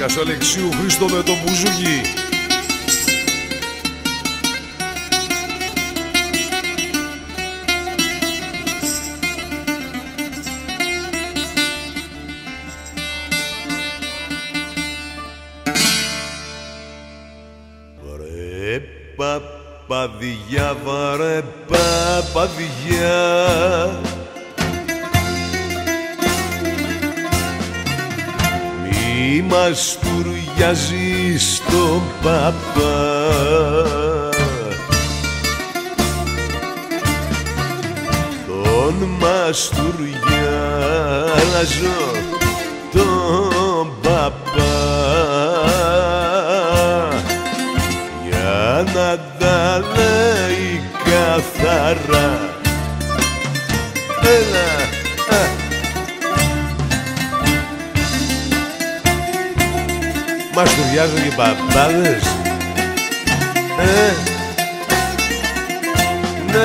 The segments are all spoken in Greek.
Γεια σου Αλεξίου Χρήστο με το μπουζούκι. Βαρε παπαδιά, βαρε παπαδιά, μη μαστουριάζεις τον παπά. Τον μαστουριάζω τον παπά για να τα λέει καθαρά. Έλα, Μαστουριάζω και παπάδες. ναι.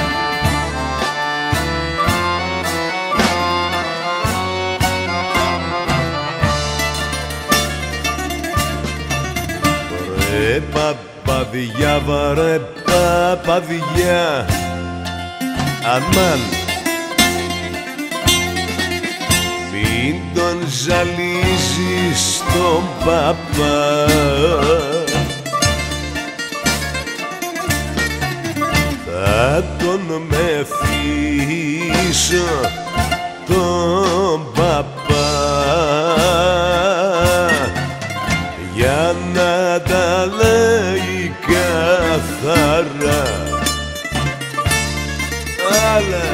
Βαρε παπαδιά, βαρε παπαδιά, αμάν μην τον ζαλίζεις τον παπά. Θα τον μεθύσω τον παπά για να τα λέει καθαρά. Άλλα.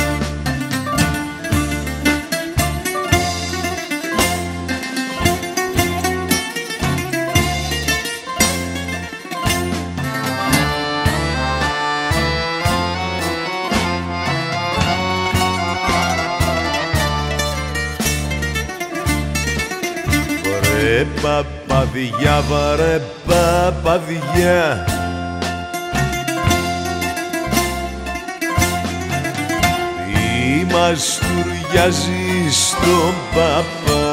Βαρε παπαδιά, βαρε παπαδιά, μη μαστουριάζεις τον παπά.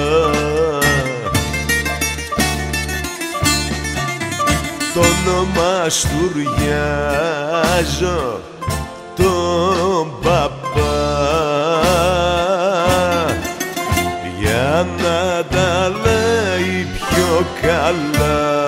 Τον μαστουριάζω τον παπά για να τα λέει πιο καλά.